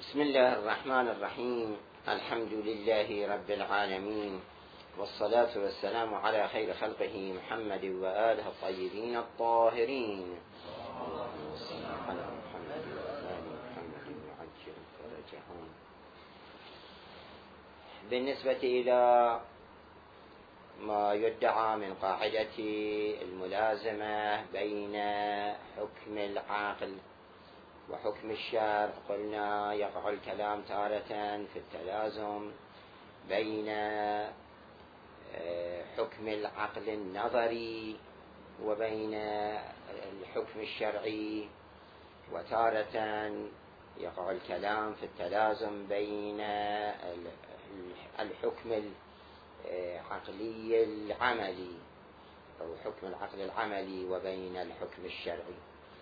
بسم الله الرحمن الرحيم. الحمد لله رب العالمين، والصلاة والسلام على خير خلقه محمد وآله الطيبين الطاهرين. اللهم صل على محمد وآل محمد وعجل فرجهم. بالنسبة إلى ما يدعى من قاعدة الملازمة بين حكم العقل وحكم الشرع، قلنا يقع الكلام تارة في التلازم بين حكم العقل النظري وبين الحكم الشرعي، وتارة يقع الكلام في التلازم بين الحكم العقلي العملي أو حكم العقل العملي وبين الحكم الشرعي.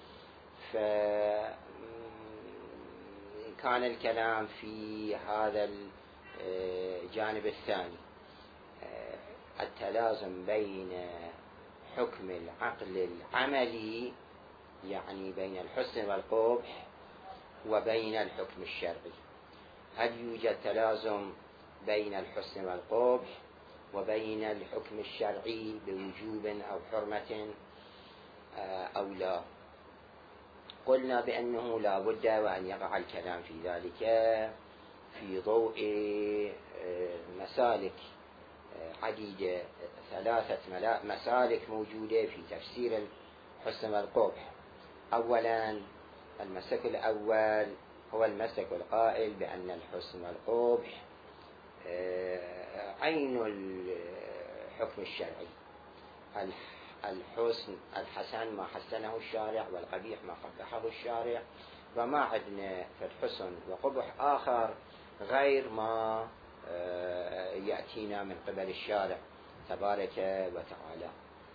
فكان الكلام في هذا الجانب الثاني، التلازم بين حكم العقل العملي يعني بين الحسن والقبح وبين الحكم الشرعي. هل يوجد تلازم بين الحسن والقبح وبين الحكم الشرعي بوجوب أو حرمة أو لا؟ قلنا بأنه لا بد وأن يقع الكلام في ذلك في ضوء مسالك عديدة، 3 مسالك موجودة في تفسير الحسن والقبح. أولا، المسلك الأول هو المسلك القائل بأن الحسن والقبح عين الحكم الشرعي. الحسن ما حسنه الشارع، والقبيح ما قبحه الشارع، وما عندنا في الحسن وقبح آخر غير ما يأتينا من قبل الشارع تبارك وتعالى.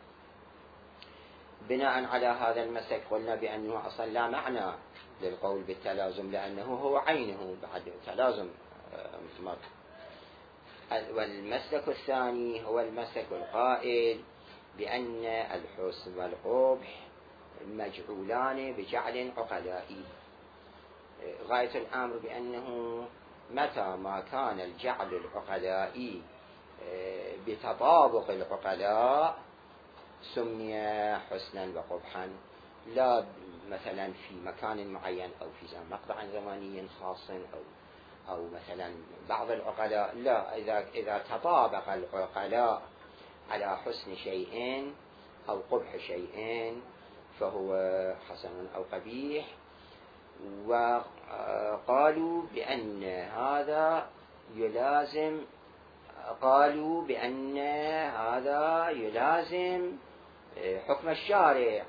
بناء على هذا المسلك قلنا بأنه أصلا لا معنى للقول بالتلازم، لأنه هو عينه بعد تلازم مطلق. والمسلك الثاني هو المسلك القائل بأن الحسن والقبح مجعولان بجعل عقلائي. غاية الأمر بأنه متى ما كان الجعل العقلائي بتطابق العقلاء سمي حسنا وقبحا، لا مثلا في مكان معين أو في مقطع زماني خاص أو مثلا بعض العقلاء، لا، إذا تطابق العقلاء على حسن شيء أو قبح شيء فهو حسن أو قبيح. وقالوا بأن هذا يلازم حكم الشارع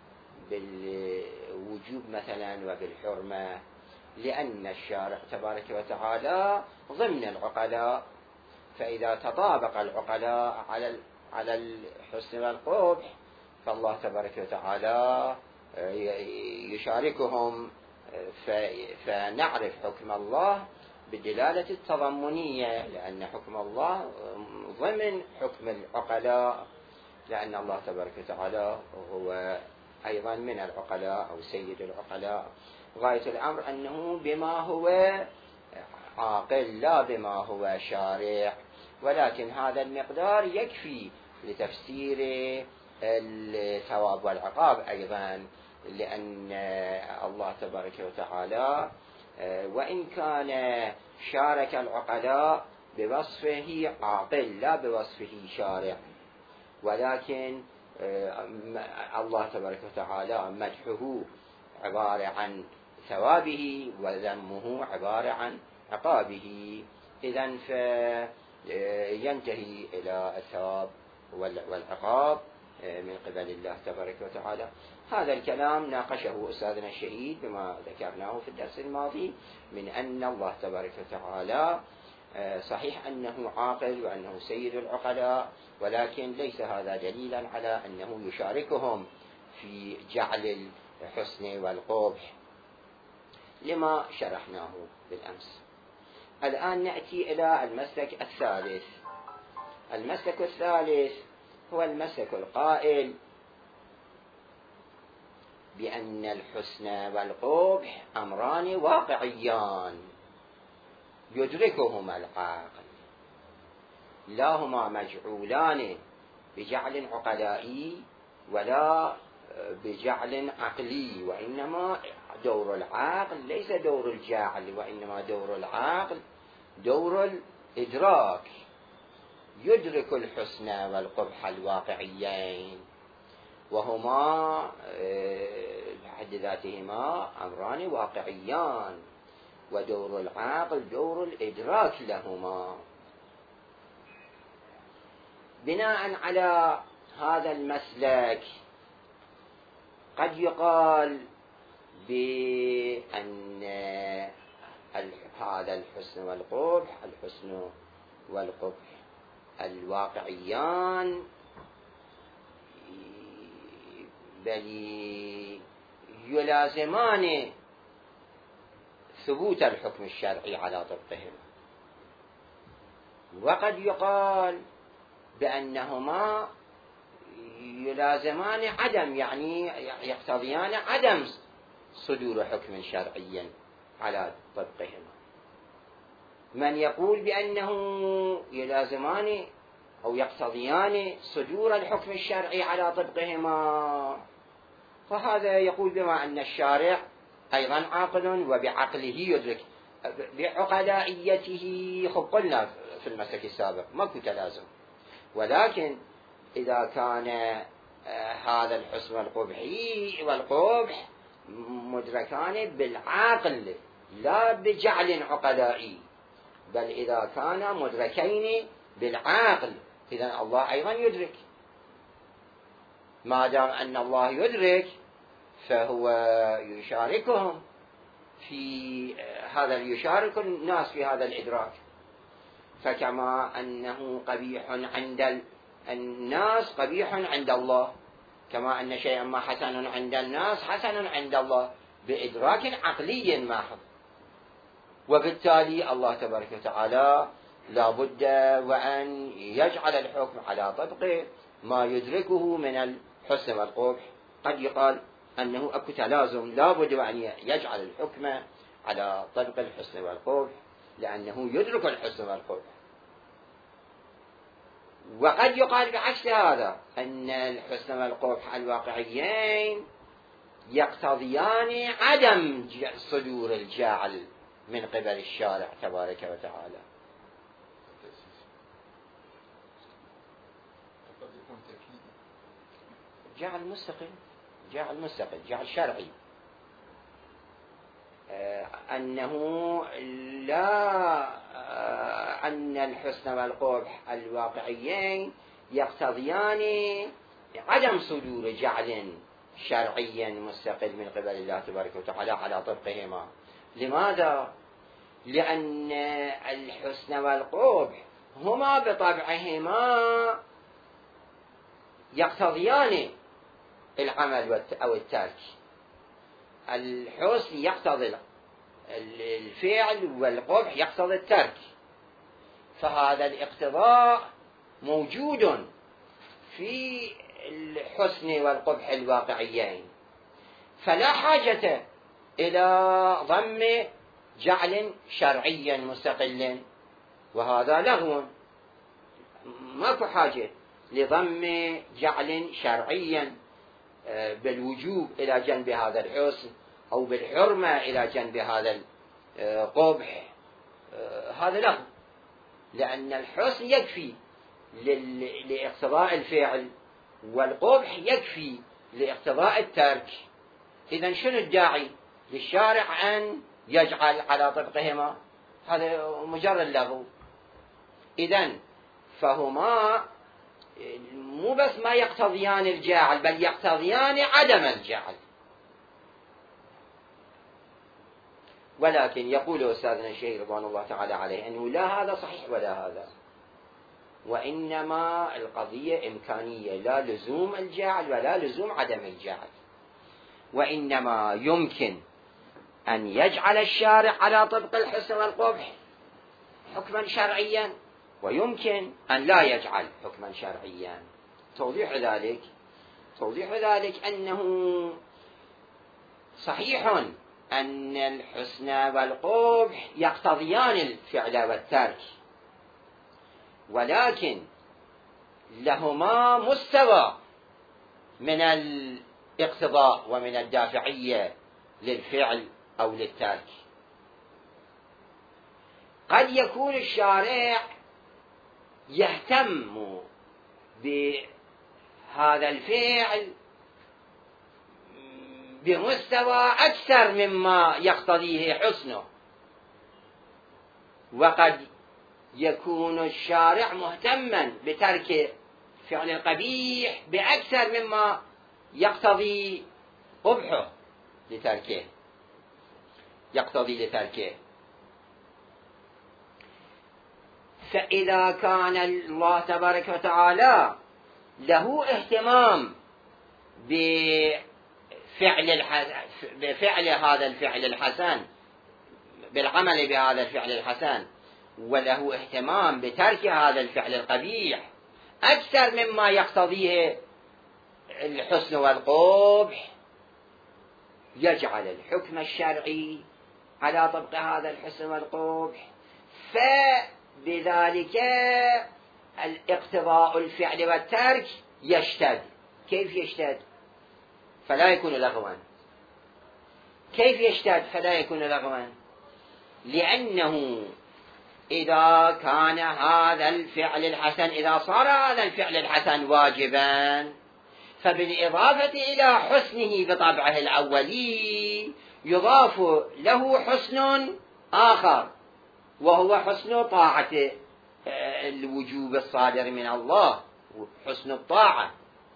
بالوجوب مثلا وبالحرمة، لأن الشارع تبارك وتعالى ضمن العقلاء، فإذا تطابق العقلاء على الحسن والقبح فالله تبارك وتعالى يشاركهم، فنعرف حكم الله بالدلالة التضمنية، لأن حكم الله ضمن حكم العقلاء، لأن الله تبارك وتعالى هو أيضا من العقلاء أو سيد العقلاء. غاية الأمر أنه بما هو عاقل لا بما هو شارع، ولكن هذا المقدار يكفي لتفسير الثواب والعقاب أيضا، لأن الله تبارك وتعالى وإن كان شارك العقلاء بوصفه عاقل لا بوصفه شارع، ولكن الله تبارك وتعالى مدحه عبارة عن ثوابه وذمه عبارة عن عقابه، إذن فينتهي إلى الثواب والعقاب من قبل الله تبارك وتعالى. هذا الكلام ناقشه أستاذنا الشهيد بما ذكرناه في الدرس الماضي من أن الله تبارك وتعالى صحيح أنه عاقل وأنه سيد العقلاء، ولكن ليس هذا دليلا على أنه يشاركهم في جعل الحسن والقبح لما شرحناه بالأمس. الآن نأتي إلى المسلك الثالث. المسلك الثالث هو المسلك القائل بأن الحسن والقبح أمران واقعيان، يدركهما العقل، لا هما مجعولان بجعل عقلائي ولا بجعل عقلي، وإنما دور العقل ليس دور الجاعل، وإنما دور العقل دور الإدراك، يدرك الحسن والقبح الواقعيين، وهما بحد ذاتهما أمران واقعيان، ودور العقل دور الإدراك لهما. بناء على هذا المسلك قد يقال بأن هذا الحسن والقبح، الحسن والقبح الواقعيان، بل يلازمان ثبوت الحكم الشرعي على طبقهما، وقد يقال بأنهما يلازمان عدم، يعني يقتضيان عدم صدور حكم شرعي على طبقهما. من يقول بأنه يلازمان أو يقتضيان صدور الحكم الشرعي على طبقهما، فهذا يقول بما أن الشارع أيضا عاقل وبعقله يدرك، بعقلائيته خب قلنا في المسلك السابق ماكو تلازم، ولكن إذا كان هذا الحسن والقبح مدركان بالعقل لا بجعل عقلائي، بل إذا كان مدركين بالعقل إذن الله أيضا يدرك. ما دام أن الله يدرك فهو يشاركهم في هذا، يشارك الناس في هذا الإدراك، فكما أنه قبيح عند الناس قبيح عند الله، كما أن شيئا ما حسن عند الناس حسن عند الله بإدراك عقلي محض. وبالتالي الله تبارك وتعالى لا بد وأن يجعل الحكم على طبق ما يدركه من الحسن والقبح. قد يقال أنه أكو تلازم، لا بد وأن يجعل الحكم على طبق الحسن والقبح لأنه يدرك الحسن والقبح. وقد يقال بعكس هذا أن الحسن والقبح الواقعيين يقتضيان عدم صدور الجاعل من قبل الشارع تبارك وتعالى. جعل مستقل، جعل شرعي، أنه لا أن الحسن والقبح الواقعيين يقتضيان عدم صدور جعل شرعي مستقل من قبل الله تبارك وتعالى على طبقهما. لماذا؟ لأن الحسن والقبح هما بطبعهما يقتضيان العمل أو الترك. الحسن يقتضي الفعل والقبح يقتضي الترك، فهذا الاقتضاء موجود في الحسن والقبح الواقعيين، فلا حاجة إلى ضم جعل شرعي مستقل، وهذا لغو، ماكو حاجة لضم جعل شرعي بالوجوب إلى جنب هذا الحسن أو بالحرمة إلى جنب هذا القبح، هذا لغو، لأن الحسن يكفي لاقتضاء الفعل والقبح يكفي لاقتضاء الترك. إذن شنو الداعي للشارع أن يجعل على طبقهما؟ هذا مجرد لغو. إذن فهما مو بس ما يقتضيان الجاعل بل يقتضيان عدم الجاعل. ولكن يقول أستاذنا الشيخ رضوان الله تعالى عليه أنه لا هذا صحيح ولا هذا، وإنما القضية إمكانية، لا لزوم الجاعل ولا لزوم عدم الجاعل، وإنما يمكن أن يجعل الشارع على طبق الحسن والقبح حكما شرعيا، ويمكن أن لا يجعل حكما شرعيا. توضيح ذلك أنه صحيح أن الحسن والقبح يقتضيان الفعل والترك، ولكن لهما مستوى من الاقتضاء ومن الدافعية للفعل أو للترك. قد يكون الشارع يهتم بهذا الفعل بمستوى أكثر مما يقتضيه حسنه، وقد يكون الشارع مهتما بترك فعل القبيح بأكثر مما يقتضي قبحه لتركه. فإذا كان الله تبارك وتعالى له اهتمام بفعل هذا الفعل الحسن، بالعمل بهذا الفعل الحسن، وله اهتمام بترك هذا الفعل القبيح أكثر مما يقتضيه الحسن والقبح، يجعل الحكم الشرعي على طبق هذا الحسن والقبح، فبذلك الاقتضاء الفعل والترك يشتد. كيف يشتد؟ فلا يكون لغوا. كيف يشتد فلا يكون لغوا؟ لأنه إذا كان هذا الفعل الحسن، إذا صار هذا الفعل الحسن واجبا، فبالإضافة إلى حسنه بطبعه الأولي يضاف له حسن آخر، وهو حسن طاعة الوجوب الصادر من الله، حسن الطاعة،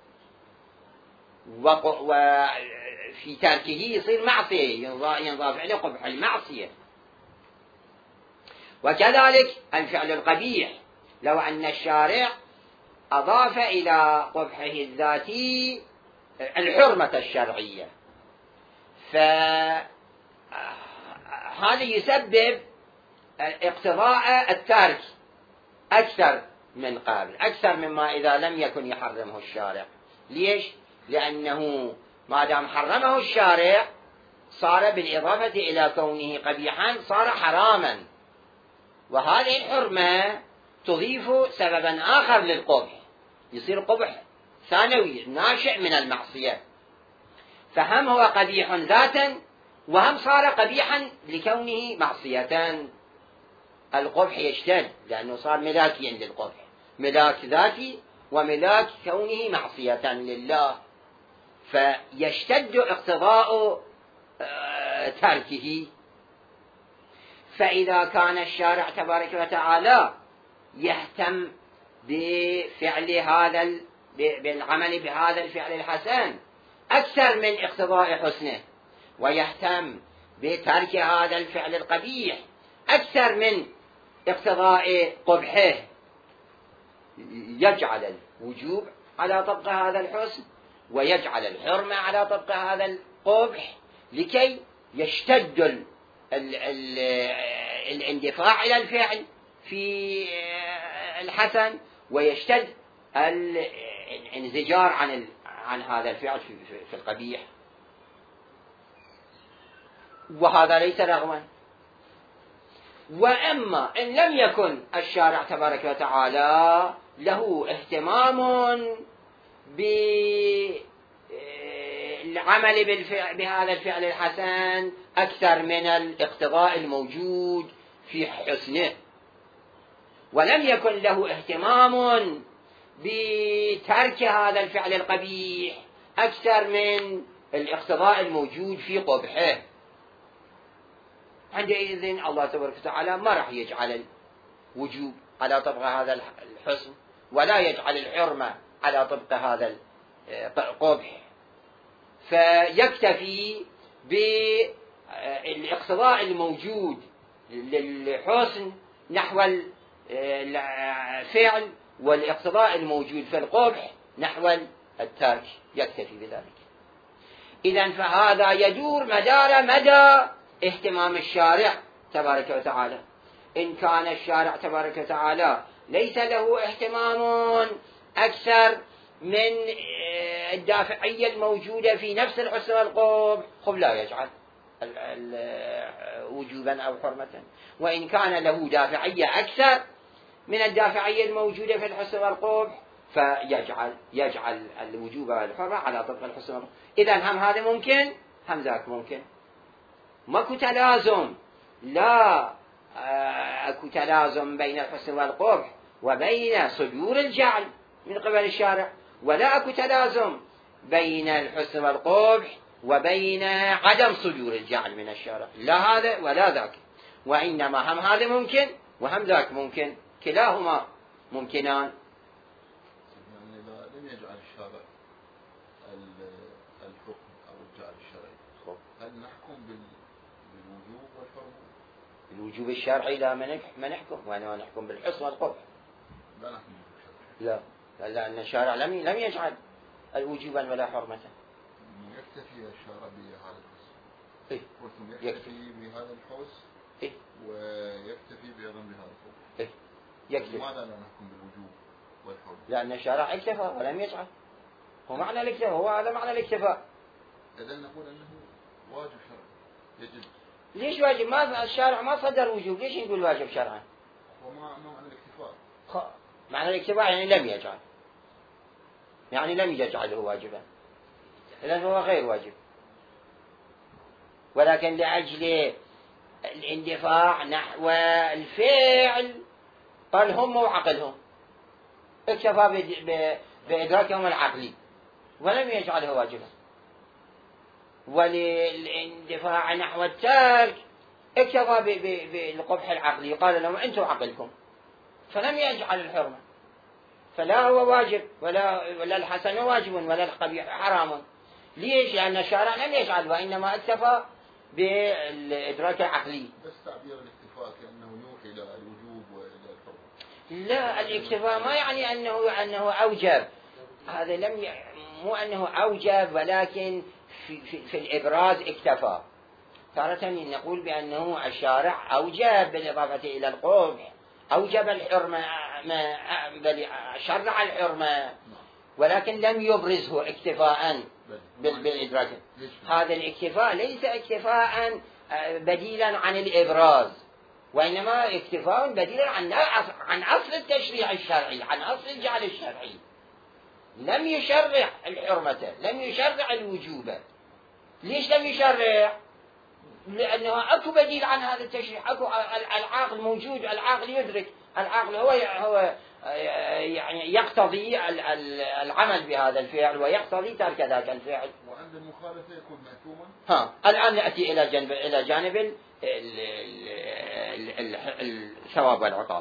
وفي تركه يصير معصية، ينضاف عليه قبح المعصية. وكذلك الفعل القبيح، لو أن الشارع أضاف إلى قبحه الذاتي الحرمة الشرعية، فهذا يسبب اقتضاء الترك أكثر من قبل، أكثر مما إذا لم يكن يحرمه الشارع. ليش؟ لأنه ما دام حرمه الشارع صار بالإضافة إلى كونه قبيحا صار حراما، وهذه الحرمة تضيف سببا آخر للقبح، يصير قبح ثانوي ناشئ من المعصية، فهم هو قبيح ذاتا وهم صار قبيحا لكونه معصية. القبح يشتد لأنه صار ملاكيا للقبح، ملاك ذاتي وملاك كونه معصية لله، فيشتد اقتضاء تركه. فإذا كان الشارع تبارك وتعالى يهتم بالعمل بهذا الفعل الحسن أكثر من اقتضاء حسنه، ويهتم بترك هذا الفعل القبيح أكثر من اقتضاء قبحه، يجعل الوجوب على طبق هذا الحسن ويجعل الحرمة على طبق هذا القبح، لكي يشتد الاندفاع إلى الفعل في الحسن، ويشتد الانزجار عن هذا الفعل في القبيح. وهذا ليس رغما. وأما إن لم يكن الشارع تبارك وتعالى له اهتمام بالعمل بهذا الفعل الحسن أكثر من الاقتضاء الموجود في حسنه، ولم يكن له اهتمام بترك هذا الفعل القبيح أكثر من الاقتضاء الموجود في قبحه، عندئذ الله تبارك وتعالى ما راح يجعل الوجوب على طبق هذا الحسن، ولا يجعل الحرمة على طبق هذا القبح، فيكتفي بالاقتضاء الموجود للحسن نحو الفعل، والاقتضاء الموجود في القبح نحو الترك، يكتفي بذلك. إذن فهذا يدور مدى اهتمام الشارع تبارك وتعالى. إن كان الشارع تبارك وتعالى ليس له اهتمام أكثر من الدافعية الموجودة في نفس الحسن والقبح، لا يجعل، وجوبا أو حرمة، وإن كان له دافعية أكثر من الدافعية الموجودة في الحسن والقبح فيجعل الوجوب والحرمة على طبق الحسن والقبح. إذن هم هذا ممكن هم ذاك ممكن، ماكو تلازم، لا أكو تلازم بين الحسن والقبح وبين صدور الجعل من قبل الشارع، ولا أكو تلازم بين الحسن والقبح وبين عدم صدور الجعل من الشارع، لا هذا ولا ذاك، وإنما هم هذا ممكن وهم ذاك ممكن، كلاهما ممكنان. يعني إذا لم يجعل الشارع الحكم أو الجعل الشرعي، هل نحكم بالوجوب والحرمة؟ الوجوب الشرعي لا ما نحكم، وأنا نحكم بالحسن والقبح. لا نحكم بالشرع. لا، لأن الشارع لم يجعل الوجوبا ولا حرمة. يكتفي الشارع بهذا الحس. إيه؟ يكتفي بهذا الحس. إيه؟ ويكتفي بأيضا بهذا الحكم. إيه؟ يكتفي. لماذا لا نحكم بالوجوب والحرمة؟ لأن الشارع اكتفى ولم يجعل. هو معنى الاكتفاء، هو هذا معنى الاكتفاء. إذا نقول أنه واجب شرعي يجب. ليش واجب؟ ما الشارع ما صدر وجوب، ليش نقول واجب شرعا؟ وما معنى الاكتفاء؟ معنى الاكتفاء يعني لم يجعل، يعني لم يجعله واجبا، إذن هو غير واجب، ولكن لأجل الاندفاع نحو الفعل قال هم وعقلهم، اكتفى بإدراكهم العقلي ولم يجعله واجبا، وللاندفاع نحو الترك اكتفى بالقبح العقلي، قال لهم أنتم عقلكم، فلم يجعل الحرمة، فلا هو واجب ولا الحسن واجب ولا القبيح حرام. ليش؟ لأن الشارع لم يجعل، وإنما اكتفى بالإدراك العقلي. بس تعبير الاكتفاء كأنه يوحي إلى الوجوب وإلى الحرمة. لا، الاكتفاء ما يعني أنه أوجب، هذا مو أنه أوجب، ولكن في الإبراز اكتفى. تارة نقول بأنه الشارع أوجب بالإضافة إلى القبح، أوجب الحرمة، بل شرع الحرمة، ولكن لم يبرزه اكتفاء بالإدراك. هذا الاكتفاء ليس اكتفاء بديلا عن الإبراز، وإنما اكتفاء بديلا عن أصل التشريع الشرعي، عن أصل الجعل الشرعي. لم يشرع الحرمة، لم يشرع الوجوب. ليش لم يشرع؟ لأنه أكو بديل عن هذا التشريع، أكو العقل موجود، العقل يدرك، العقل هو يعني يقتضي العمل بهذا الفعل ويقتضي ترك ذاك الفعل. وعند المخالفة يكون محكوما. الآن نأتي إلى جانب الثواب والعقاب.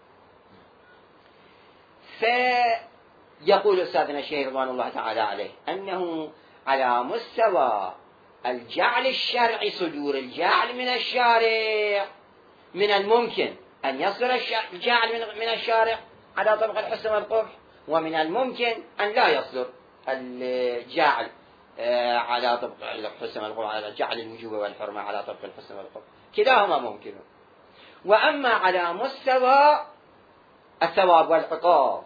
فيقول أستاذنا الشيخ رضوان الله تعالى عليه أنه على مستوى الجعل الشرعي، صدور الجعل من الشارع، من الممكن أن يصدر الجعل من الشارع على طبق الحسن والقبح، ومن الممكن أن لا يصدر الجعل على طبق الحسن والقبح، على جعل الوجوب والحرمة على طبق الحسن والقبح، كلاهما ممكن. وأما على مستوى الثواب والعقاب،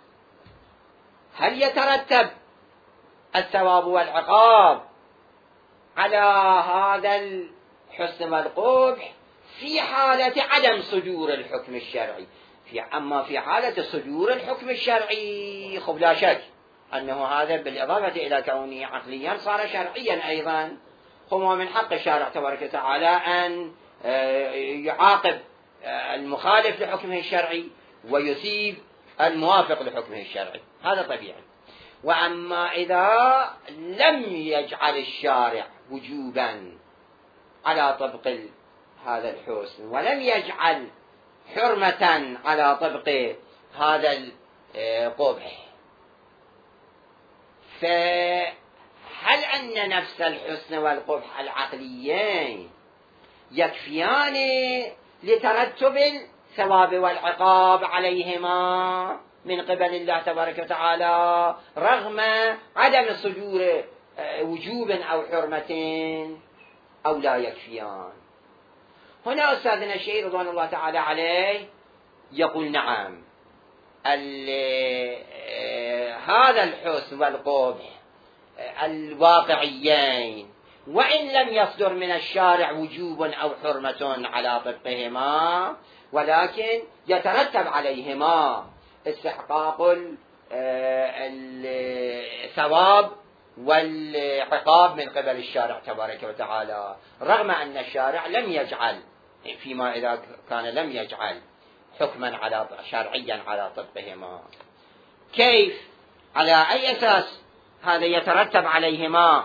هل يترتب الثواب والعقاب على هذا الحسن والقبح في حالة عدم صدور الحكم الشرعي؟ أما في حالة صدور الحكم الشرعي خب لا شك أنه هذا بالإضافة إلى كونه عقليا صار شرعيا أيضا، هو من حق الشارع تبارك وتعالى أن يعاقب المخالف لحكمه الشرعي ويثيب الموافق لحكمه الشرعي، هذا طبيعي. وأما إذا لم يجعل الشارع وجوبا على طبق هذا الحسن، ولم يجعل حرمة على طبق هذا القبح، فهل أن نفس الحسن والقبح العقليين يكفيان لترتب الثواب والعقاب عليهما من قبل الله تبارك وتعالى رغم عدم صدور وجوب أو حرمة، أو لا يكفيان؟ هنا أستاذنا الشيخ رضوان الله تعالى عليه يقول نعم، هذا الحسن والقبح الواقعيين وإن لم يصدر من الشارع وجوب أو حرمة على طبقهما، ولكن يترتب عليهما استحقاق الثواب والعقاب من قبل الشارع تبارك وتعالى، رغم أن الشارع لم يجعل فيما إذا كان لم يجعل حكما شرعيا على طبقهما. كيف؟ على أي أساس هذا يترتب عليهما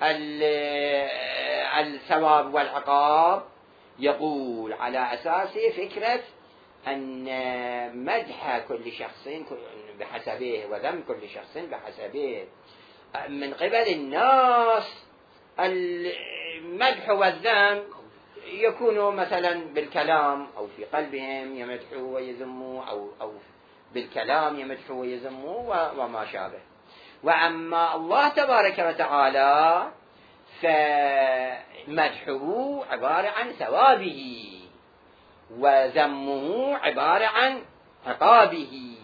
الثواب والعقاب؟ يقول على أساس فكرة أن مدح كل شخص بحسبه وذم كل شخص بحسبه. من قبل الناس المدح والذم يكون مثلا بالكلام أو في قلبهم يمدحوا ويذموا، أو بالكلام يمدحوا ويذموا وما شابه. وأما الله تبارك وتعالى فمدحه عبارة عن ثوابه وذمه عبارة عن عقابه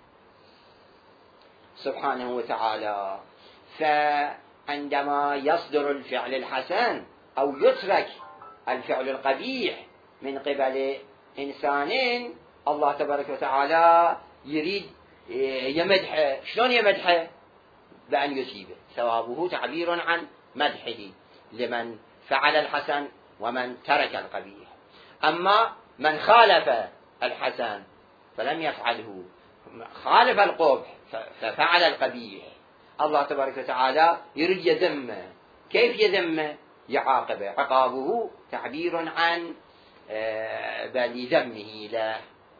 سبحانه وتعالى. فعندما يصدر الفعل الحسن أو يترك الفعل القبيح من قبل إنسان، الله تبارك وتعالى يريد يمدحه. شلون يمدحه؟ بأن يثيبه، ثوابه تعبير عن مدحه لمن فعل الحسن ومن ترك القبيح. أما من خالف الحسن فلم يفعله، خالف القبح ففعل القبيح، الله تبارك وتعالى يريد يذمه. كيف يذمه؟ يعاقبه، عقابه تعبير عن بل ذمه له.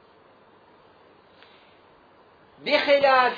بخلاف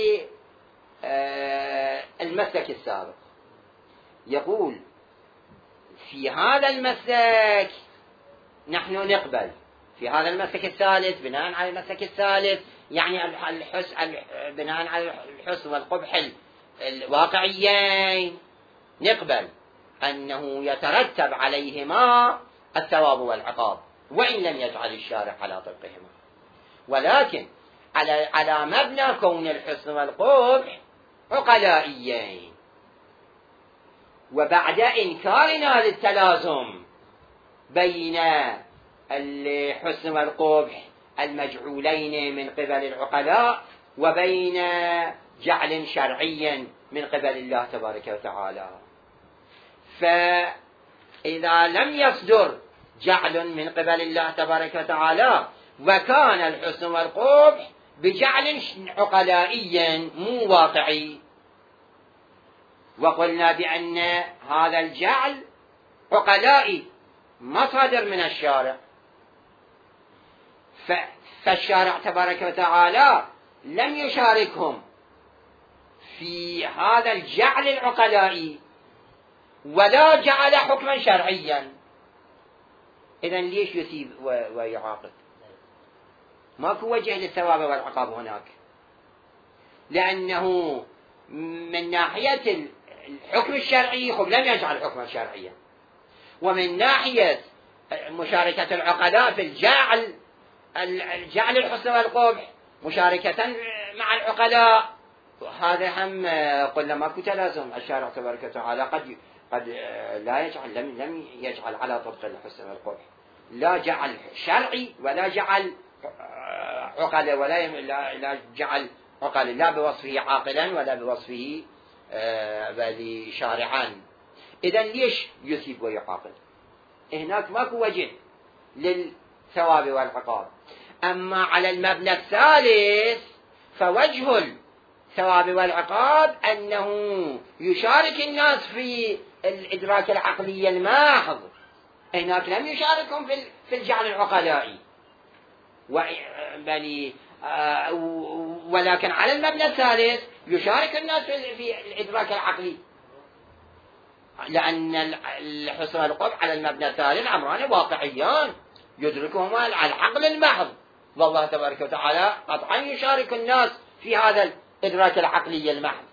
المسلك السابق، يقول في هذا المسلك نحن نقبل، في هذا المسلك الثالث بناء على المسلك الثالث يعني بناء على الحسن والقبح الواقعيين، نقبل أنه يترتب عليهما الثواب والعقاب وإن لم يجعل الشارع على طبقهما، ولكن على مبنى كون الحسن والقبح عقلائيين. وبعد إنكارنا للتلازم بين الحسن والقبح المجعولين من قبل العقلاء وبين جعل شرعي من قبل الله تبارك وتعالى، فإذا لم يصدر جعل من قبل الله تبارك وتعالى وكان الحسن والقبح بجعل عقلائي مو واقعي، وقلنا بأن هذا الجعل عقلائي ما صادر من الشارع، فالشارع تبارك وتعالى لم يشاركهم في هذا الجعل العقلائي ولا جعل حكما شرعيا. إذن ليش يثيب ويعاقب؟ ماكو وجه للثواب والعقاب هناك، لأنه من ناحية الحكم الشرعي لم يجعل حكما شرعيا، ومن ناحية مشاركة العقلاء في الجعل الحسن والقبح مشاركة مع العقلاء، هذا هم قلنا ماكو تلازم. الشارع تبارك وتعالى قد لا يجعل، لم يجعل على طبق الحسن والقبح، لا جعل شرعي ولا جعل عقل، لا جعل عقل لا بوصفه عاقلا ولا بوصفه بل شارعا. إذن ليش يثيب ويعاقب؟ هناك ماكو وجه للثواب والعقاب. أما على المبنى الثالث فوجه الثواب والعقاب أنه يشارك الناس في الإدراك العقلي الماحظ، هناك لم يشاركهم في الجعل العقلائي، ولكن على المبنى الثالث يشارك الناس في الإدراك العقلي، لأن الحسن والقبح على المبنى الثالث أمران واقعيان يدركهما العقل المحض، والله تبارك وتعالى قطعا يشارك الناس في هذا الإدراك العقلي المحض.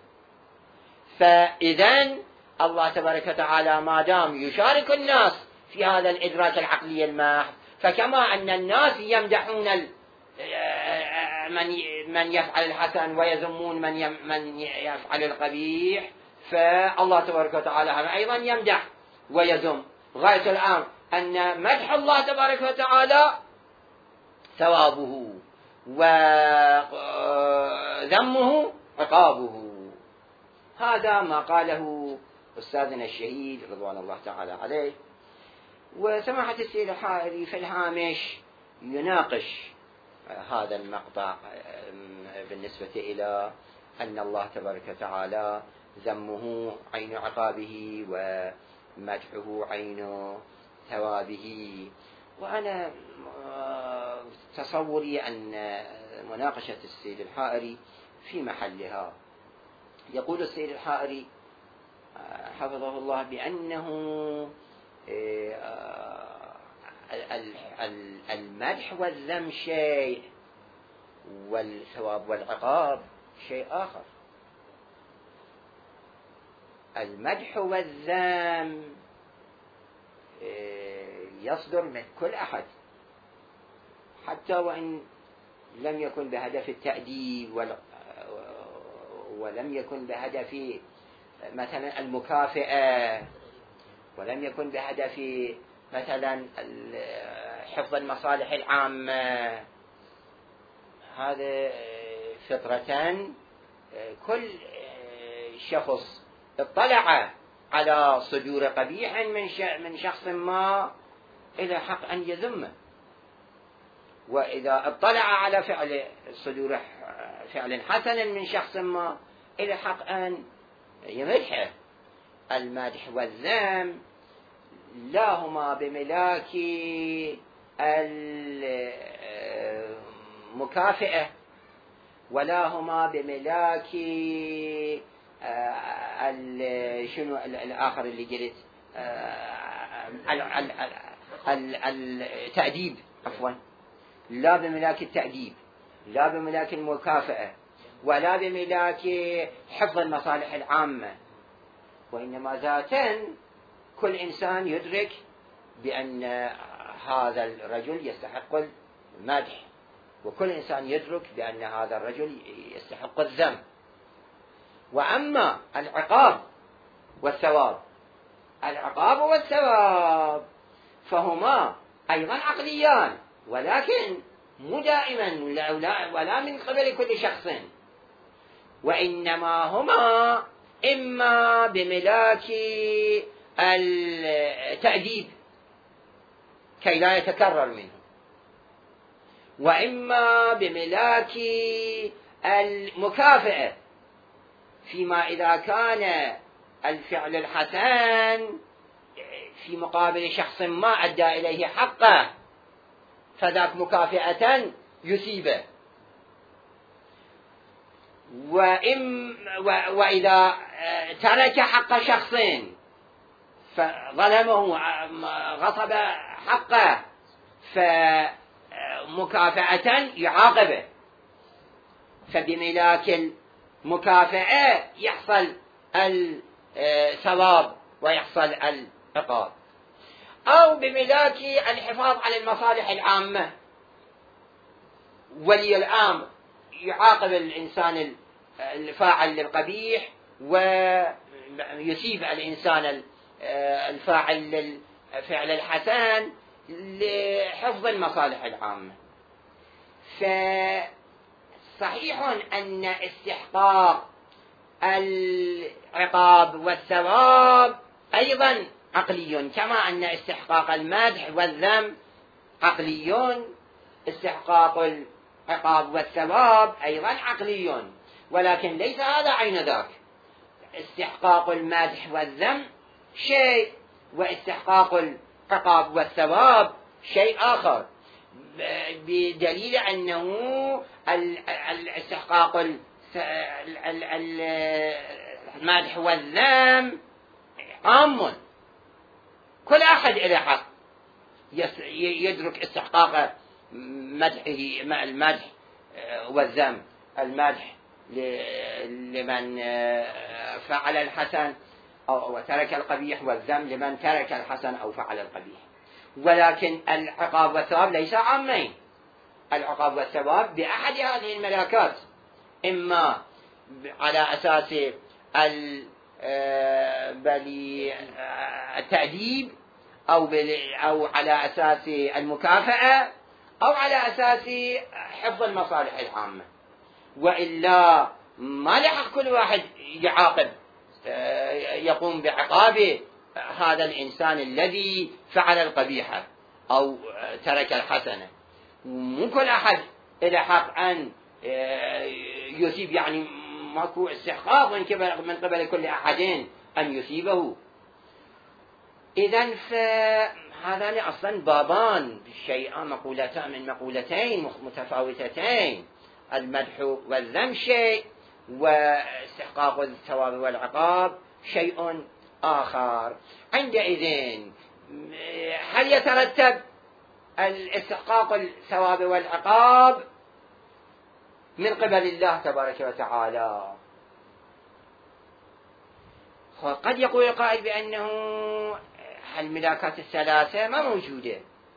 فإذن الله تبارك وتعالى ما دام يشارك الناس في هذا الإدراك العقلي المحض، فكما أن الناس يمدحون من يفعل الحسن ويذمون من يفعل القبيح، فالله تبارك وتعالى أيضا يمدح ويذم. غاية الأمر أن مدح الله تبارك وتعالى ثوابه وذمه عقابه. هذا ما قاله أستاذنا الشهيد رضوان الله تعالى عليه. وسماحة السيد الحائري في الهامش يناقش هذا المقطع بالنسبة إلى أن الله تبارك وتعالى ذمه عين عقابه ومدحه عين ثوابه. وأنا تصوري أن مناقشة السيد الحائري في محلها. يقول السيد الحائري حفظه الله بأنه المدح والذم شيء والثواب والعقاب شيء آخر. المدح والذم يصدر من كل أحد حتى وإن لم يكن بهدف التأديب ولم يكن بهدف مثلا المكافأة، ولم يكن بهدف مثلا حفظ المصالح العامة. هذا فطرة كل شخص اطلع على صدور قبيح من شخص ما إلى حق أن يذمه، وإذا اطلع على صدور فعل حسن من شخص ما إلى حق أن يمدحه. المدح والذم لا هما بملاك المكافئة ولا هما بملاك شنو الآخر اللي قلت التأديب، عفوا، لا بملاك التأديب لا بملاك المكافأة ولا بملاك حفظ المصالح العامة، وإنما ذاتا كل إنسان يدرك بأن هذا الرجل يستحق المدح، وكل إنسان يدرك بأن هذا الرجل يستحق الذم. وأما العقاب والثواب فهما أيضا عقليان، ولكن مو دائما ولا من قبل كل شخص، وإنما هما إما بملاك التأديب كي لا يتكرر منه، وإما بملاك المكافأة فيما إذا كان الفعل الحسن في مقابل شخص ما أدى إليه حقه فذاك مكافأة يثيبه. وإذا ترك حق شخص فظلمه غصب حقه فمكافأة يعاقبه، فبملاك المكافأة يحصل الثواب ويحصل العقاب، أو بملاك الحفاظ على المصالح العامة، ولي الأمر يعاقب الإنسان الفاعل للقبيح ويثيب الإنسان الفاعل للفعل الحسن لحفظ المصالح العامة. فصحيح أن استحقاق العقاب والثواب أيضا عقلي، كما أن استحقاق المدح والذم عقلي، استحقاق العقاب والثواب أيضا عقلي، ولكن ليس هذا عين ذاك. استحقاق المدح والذم شيء، واستحقاق العقاب والثواب شيء آخر، بدليل أنه الاستحقاق المدح والذم عام، كل أحد إلى حق يدرك استحقاق مدحه مع المدح والذم. المدح لمن فعل الحسن أو ترك القبيح، والذم لمن ترك الحسن أو فعل القبيح. ولكن العقاب والثواب ليس عامين. العقاب والثواب بأحد هذه الملاكات، إما على أساس بالتأديب أو على أساس المكافأة أو على أساس حفظ المصالح العامة، وإلا ما لحق كل واحد يعاقب يقوم بعقاب هذا الإنسان الذي فعل القبيحة أو ترك الحسنة. مو كل أحد له حق أن يثيب، يعني ماكو استحقاق من قبل كل أحد أن يثيبه. إذن فهذان أصلا بابان شيئان مقولتان من مقولتين متفاوتتين، المدح والذم شيء، واستحقاق الثواب والعقاب شيء آخر. عندئذ هل يترتب الاستحقاق الثواب والعقاب من قبل الله تبارك وتعالى؟ قد يقول القائل بأنه الملاكات الثلاثة ما موجودة،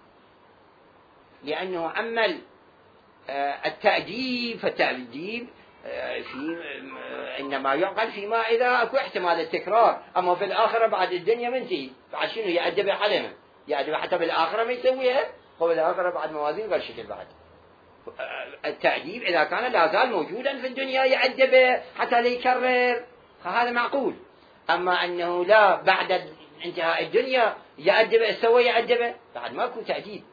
لأنه أما التأديب فالتأديب إنما يعقل فيما إذا أكو احتمال التكرار، أما في الآخرة بعد الدنيا منتهي، بعد شنو يأدب علمه، يأدب حتى بالآخرة ما يسويها، هو بالآخرة بعد موازين غير شكل. بعد التأديب إذا كان لا زال موجودا في الدنيا يأدب حتى لا يكرر، هذا معقول. أما أنه لا بعد انتهاء الدنيا يأدب سوى يأدب، بعد ماكو تأديب.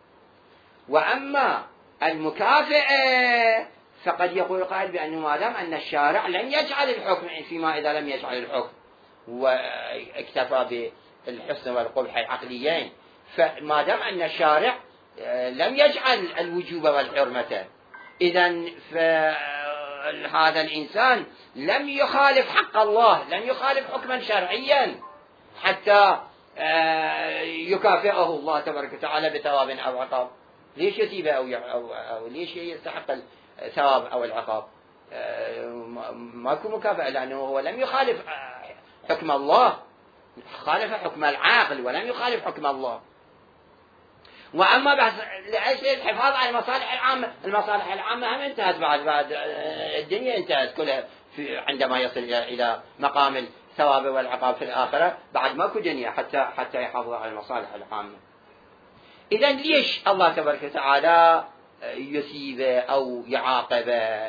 وأما المكافأة فقد يقول القائل بأنه ما دام أن الشارع لم يجعل الحكم فيما إذا لم يجعل الحكم واكتفى بالحسن والقبح العقليين، فما دام أن الشارع لم يجعل الوجوب والحرمة، إذن فهذا الإنسان لم يخالف حق الله، لم يخالف حكما شرعيا حتى يكافئه الله تبارك وتعالى بثواب أو عقاب. ليش يثيبه أو ليش يستحق الثواب أو العقاب؟ ماكو مكافأة، لأنه هو لم يخالف حكم الله، خالف حكم العاقل ولم يخالف حكم الله. وأما بس الحفاظ على المصالح العامة، المصالح العامة هم انتهت بعد الدنيا انتهت كلها عندما يصل إلى مقام الثواب والعقاب في الآخرة، بعد ماكو دنيا حتى يحافظ على المصالح العامة. إذن ليش الله تبارك وتعالى يثيبه أو يعاقبه؟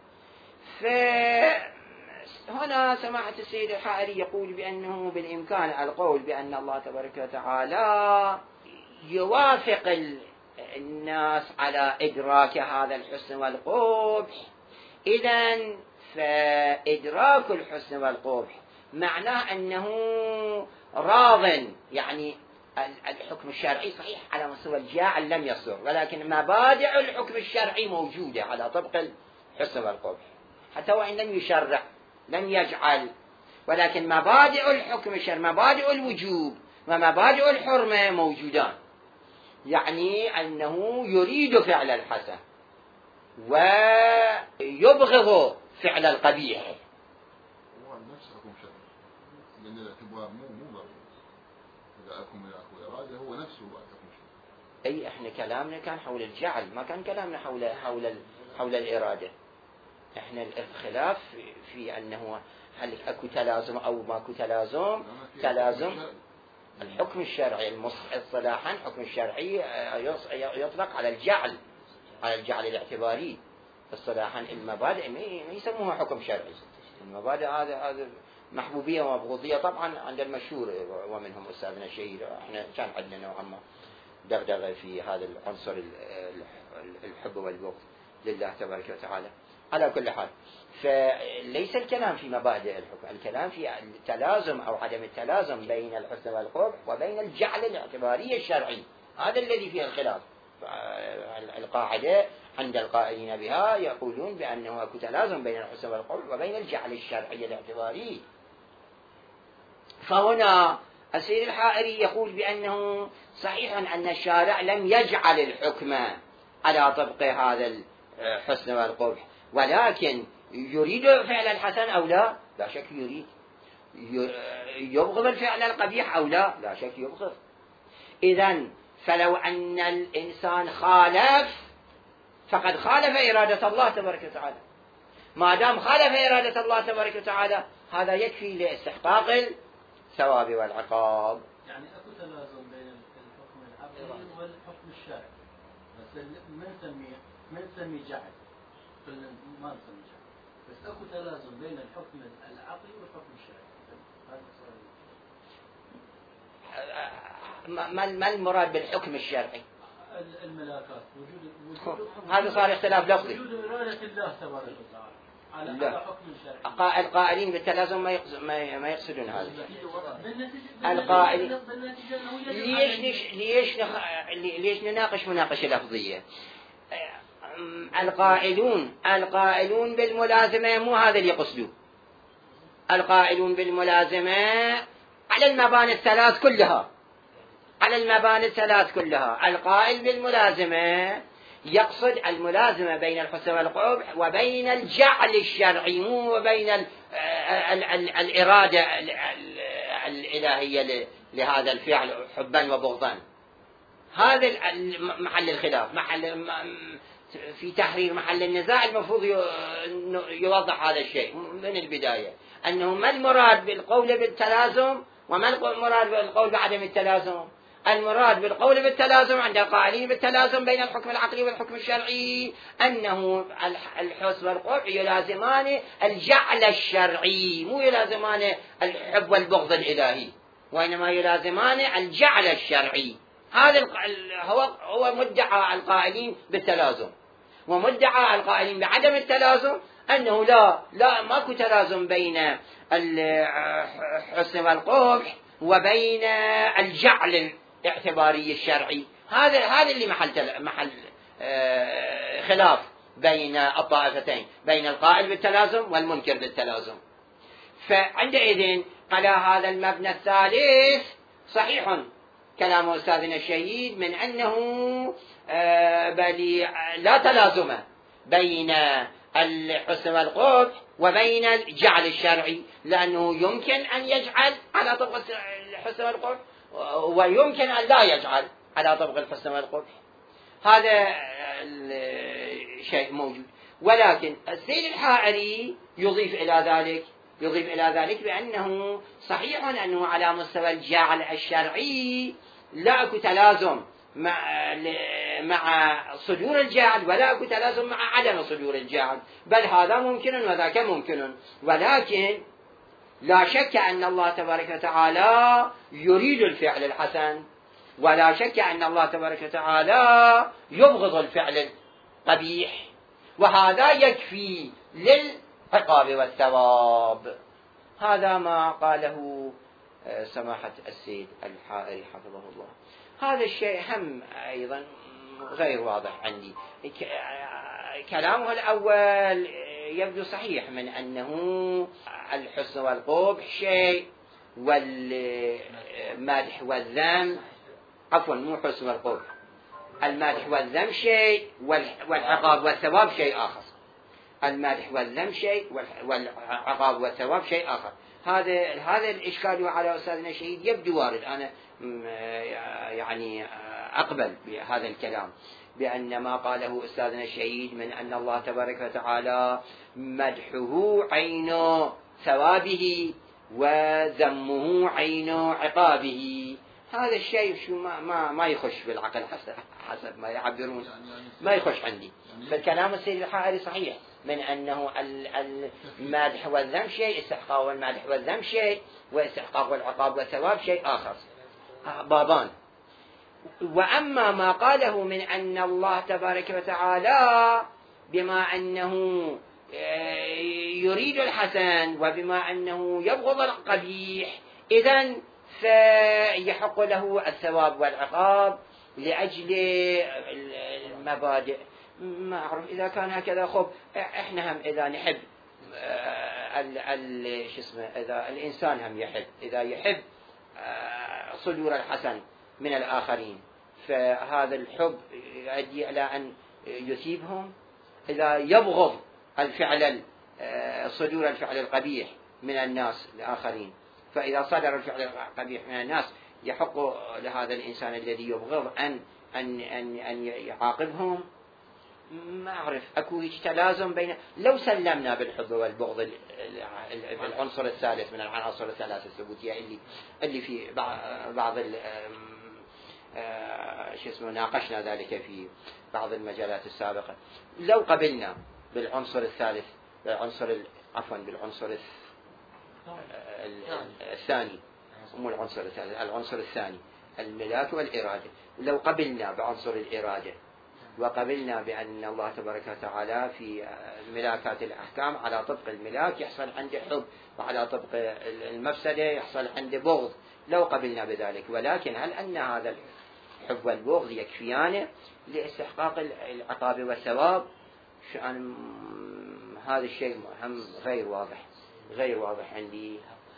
فهنا سماحة السيد الحائري يقول بأنه بالإمكان القول بأن الله تبارك وتعالى يوافق الناس على إدراك هذا الحسن والقبح. إذن فإدراك الحسن والقبح معناه أنه راض، يعني الحكم الشرعي صحيح على مستوى الجاعل لم يصدر، ولكن مبادئ الحكم الشرعي موجودة على طبق الحسن والقبح، حتى وإن لم يشرع لم يجعل، ولكن مبادئ الحكم الشرعي، مبادئ الوجوب ومبادئ الحرمة موجودان. يعني أنه يريد فعل الحسن ويبغض فعل القبيح. هو نفس حكم شرعي، لأن الاعتبار مو إذا أكون إرادة هو نفسه حكم شرعي. أي إحنا كلامنا كان حول الجعل، ما كان كلامنا حول الإرادة. إحنا الخلاف في أنه هل أكو تلازم أو ماكو تلازم. تلازم الحكم الشرعي اصطلاحا الحكم الشرعي يطلق على الجعل، على الجعل الاعتباري. اصطلاحا المبادئ ما يسموها حكم شرعي، المبادئ هذا محبوبية ومبغوضية طبعا عند المشهور ومنهم أستاذنا الشهير. احنا كان عندنا نوعا ما دغدغة في هذا العنصر الحب والبغض لله تبارك وتعالى. على كل حال فليس الكلام في مبادئ الحكم، الكلام في التلازم أو عدم التلازم بين الحسن والقبح وبين الجعل الاعتباري الشرعي، هذا الذي فيه الخلاف. القاعدة عند القائلين بها يقولون بأنه أكو تلازم بين الحسن والقبح وبين الجعل الشرعي الاعتباري. فهنا السيد الحائري يقول بأنه صحيح أن الشارع لم يجعل الحكم على طبق هذا الحسن والقبح، ولكن يريد فعل الحسن أو لا؟ لا شك يريد. يبغض الفعل القبيح أو لا؟ لا شك يبغض. إذن فلو أن الإنسان خالف فقد خالف إرادة الله تبارك وتعالى. ما دام خالف إرادة الله تبارك وتعالى هذا يكفي لاستحقاق الثواب والعقاب. يعني اكو تلازم بين الحكم العقلي والحكم الشرعي، بس ما نسميه جعل، ما نسميه جعل، بس اكو تلازم بين الحكم العقلي والحكم الشرعي. ما المراد بالحكم الشرعي؟ الملاكات، وجود هذا صار اختلاف لفظي. وجود إرادة الله تبارك وتعالى على حكم شرعي. القائلين بالتلازم ما يقصدون هذا. القائلين ليش نناقش مناقشة لفظية؟ القائلون بالملازمة مو هذا اللي يقصدوه. القائلون بالملازمة على المباني الثلاث كلها، القائل بالملازمة يقصد الملازمة بين الحسن والقبح وبين الجعل الشرعي، مو وبين الإرادة الإلهية لهذا الفعل حبا وبغضا. هذا محل الخلاف، في تحرير محل النزاع. المفروض يوضح هذا الشيء من البداية، أنه ما المراد بالقول بالتلازم وما المراد بالقول بعدم التلازم. المراد بالقول بالتلازم عند القائلين بالتلازم بين الحكم العقلي والحكم الشرعي أنه الحسن والقبح يلازمان الجعل الشرعي، مو يلازمان الحب والبغض الإلهي، وإنما يلازمان الجعل الشرعي. هذا هو مدعى القائلين بالتلازم. ومدعى القائلين بعدم التلازم أنه لا ماكو تلازم بين الحسن والقبح وبين الجعل الاعتباري الشرعي. هذا اللي محل خلاف بين الطائفتين، بين القائل بالتلازم والمنكر بالتلازم. فعندئذ على هذا المبنى الثالث صحيح كلام أستاذنا الشهيد من أنه بل لا تلازم بين الحسن والقبح وبين الجعل الشرعي، لأنه يمكن أن يجعل على طبق الحسن والقبح ويمكن أن لا يجعل على طبق الحسن والقبح. هذا الشيء موجود. ولكن السيد الحائري يضيف إلى ذلك بأنه صحيح أنه على مستوى الجعل الشرعي لا أكو تلازم مع صدور الجعل، ولا أكو تلازم مع عدم صدور الجعل، بل هذا ممكن وذاك ممكن. ولكن لا شك أن الله تبارك وتعالى يريد الفعل الحسن، ولا شك أن الله تبارك وتعالى يبغض الفعل القبيح، وهذا يكفي للعقاب والثواب. هذا ما قاله سماحة السيد الحائري حفظه الله. هذا الشيء هم أيضا غير واضح عندي. كلامه الأول يبدو صحيح من أنه الحسن والقبح شيء والمدح والذم، عفوا مو حسن والقبح، المدح والذم شيء والعقاب والثواب شيء آخر. المدح والذم شيء والعقاب والثواب شيء آخر. هذا الإشكال على أستاذنا الشهيد يبدو وارد. أنا يعني أقبل بهذا الكلام بأن ما قاله أستاذنا الشهيد من أن الله تبارك وتعالى مدحه عين ثوابه وذمه عين عقابه، هذا الشيء ما يخش بالعقل حسب ما يعبرون، ما يخش عندي. فالكلام السيد الحائري صحيح من أنه المدح والذم شيء، استحقاق المدح والذم شيء، واستحقاق العقاب والثواب شيء آخر، بابان. وأما ما قاله من أن الله تبارك وتعالى بما أنه يريد الحسن وبما أنه يبغض القبيح، إذن فيحق له الثواب والعقاب لأجل المبادئ. ما أعرف إذا كان هكذا. خب إحنا هم إذا نحب إذا الإنسان هم إذا يحب صدور الحسن من الآخرين، فهذا الحب يؤدي إلى أن يثيبهم. إذا يبغض صدور الفعل القبيح من الناس الآخرين، فإذا صدر الفعل القبيح من الناس يحق لهذا الإنسان الذي يبغض أن يعاقبهم ما أعرف أكو هيك تلازم بين، لو سلمنا بالحب والبغض بالعنصر الثالث من العناصر الثلاث الثبوتية اللي في بعض شو اسمه ناقشنا ذلك في بعض المجالات السابقة. لو قبلنا بالعنصر الثالث بالعنصر الثاني، مو العنصر الثالث، العنصر الثاني الملاك والإرادة، لو قبلنا بعنصر الإرادة وقبلنا بأن الله تبارك وتعالى في ملاكات الأحكام على طبق الملاك يحصل عنده حب، وعلى طبق المفسدة يحصل عنده بغض، لو قبلنا بذلك، ولكن هل أن هذا الحب والبغض يكفيان لاستحقاق العقاب والثواب؟ شأن هذا الشيء هم غير واضح عندي.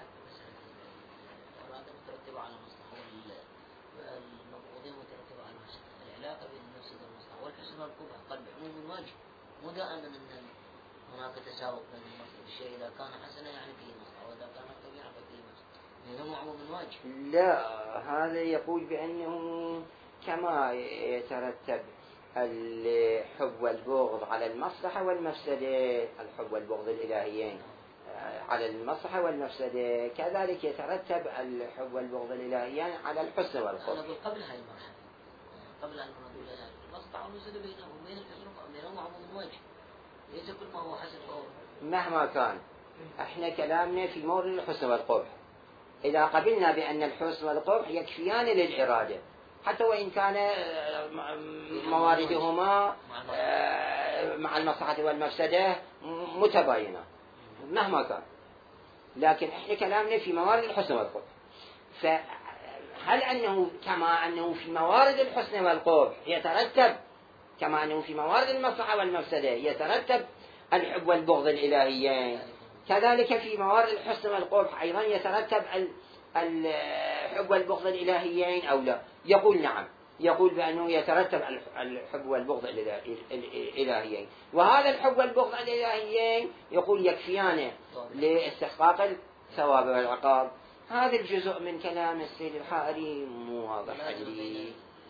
مو دائما ان هناك تساوي بين الشيء اذا كان حسنا يعني فيه مصلحه، واذا كان قبيحا فيه مصلحه، هذا مو عموم الواجب. لا، هذا يقول بانه كما يترتب الحب والبغض على المصلحه والمفسده، الحب والبغض الالهيين على المصلحة والمفسدة، كذلك يترتب الحب والبغض الإلهيان على الحسن والقبح. أنا قبل هاي المرحلة، قبل أن نقول المصلحة والمفسدة بينهم وبين الحسن بينهم عموم الوجه، ليس كل ما هو حسن فهو. مهما كان احنا كلامنا في مورد الحسن والقبح، إذا قبلنا بأن الحسن والقبح يكفيان للإرادة حتى وإن كان مواردهما مع المصلحة والمفسدة متباينة مهما كان، لكن احنا كلامنا في موارد الحسن والقبح. فهل أنه كما أنه في موارد الحسن والقبح يترتب، كما أنه في موارد المصلحة والمفسدة يترتب الحب والبغض الإلهيين، كذلك في موارد الحسن والقبح أيضا يترتب الحب والبغض الإلهيين أو لا؟ يقول نعم، يقول بأنه يترتب الحب والبغض الإلهيين، وهذا الحب والبغض الإلهيين يقول يكفيان لاستحقاق الثواب والعقاب. هذا الجزء من كلام السيد الحائري مو واضح عندي.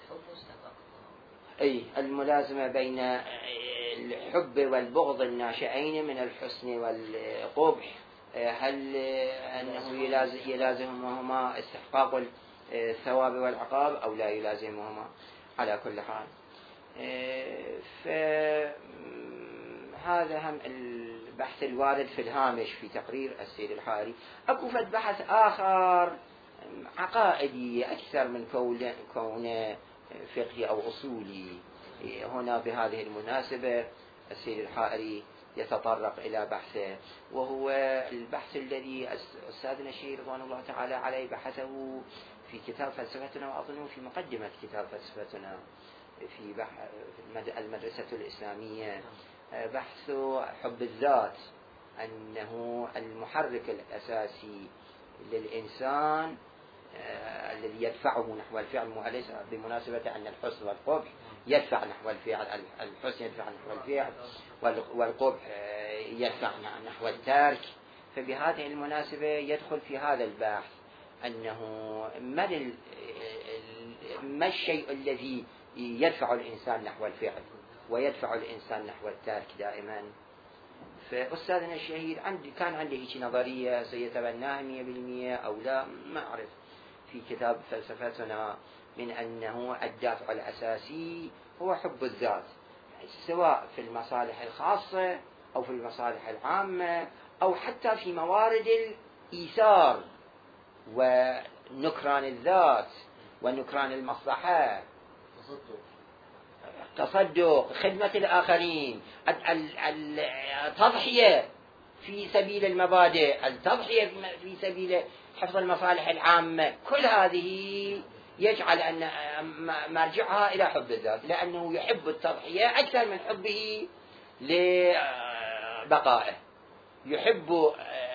أي الملازمة بين الحب والبغض الناشئين من الحسن والقبح، هل أنه يلازمهما استحقاق الثواب والعقاب أو لا يلازمهما؟ على كل حال فهذا هم البحث الوارد في الهامش في تقرير السيد الحائري. أكو فد بحث آخر عقائدي أكثر من كونه فقهي أو أصولي. هنا بهذه المناسبة السيد الحائري يتطرق إلى بحثه، وهو البحث الذي أستاذنا الشيخ رضوان الله تعالى عليه بحثه في كتاب فلسفتنا، وأظنه في مقدمة كتاب فلسفتنا في المدرسة الإسلامية، بحث حب الذات، أنه المحرك الأساسي للإنسان الذي يدفعه نحو الفعل، وليس بمناسبة أن الحسن والقبح يدفع نحو الفعل، الحسن يدفع نحو الفعل والقبح يدفع نحو الترك. فبهذه المناسبة يدخل في هذا البحث أنه ما الشيء الذي يدفع الإنسان نحو الفعل ويدفع الإنسان نحو الترك دائما. فأستاذنا الشهيد كان عنده هيك نظرية سيتبناها 100% أو لا ما أعرف في كتاب فلسفتنا، من أنه الدافع الأساسي هو حب الذات، سواء في المصالح الخاصة أو في المصالح العامة أو حتى في موارد الإيثار ونكران الذات ونكران المصلحة، تصدق، خدمة الآخرين، التضحية في سبيل المبادئ، التضحية في سبيل حفظ المصالح العامة، كل هذه يجعل أن مرجعها إلى حب الذات، لأنه يحب التضحية أكثر من حبه لبقائه، يحب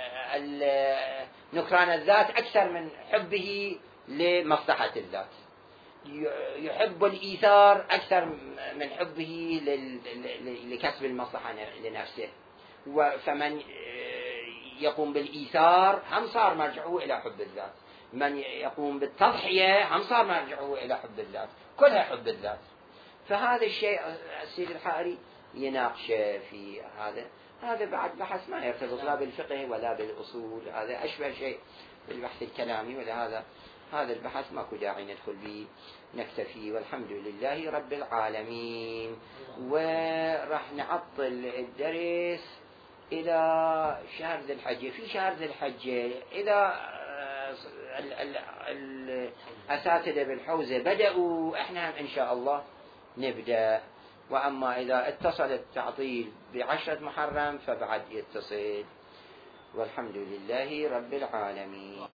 نكران الذات أكثر من حبه لمصلحة الذات، يحب الإيثار أكثر من حبه لكسب المصلحة لنفسه. فمن يقوم بالإيثار هم صار مرجعه إلى حب الذات، من يقوم بالتضحية هم صار مرجعه إلى حب الذات، كلها حب الذات. فهذا الشيء السيد الحائري يناقشه في هذا بعد بحث ما يرتبط لا بالفقه ولا بالأصول، هذا أشبه شيء بالبحث الكلامي، ولهذا هذا البحث ماكو داعي ندخل به، نكتفي والحمد لله رب العالمين. وراح نعطل الدرس إلى شهر ذي الحجة. في شهر ذي الحجة إذا الأساتذة بالحوزة بدأوا، إحنا إن شاء الله نبدأ. وأما إذا اتصل التعطيل ب10 محرم فبعد يتصل، والحمد لله رب العالمين.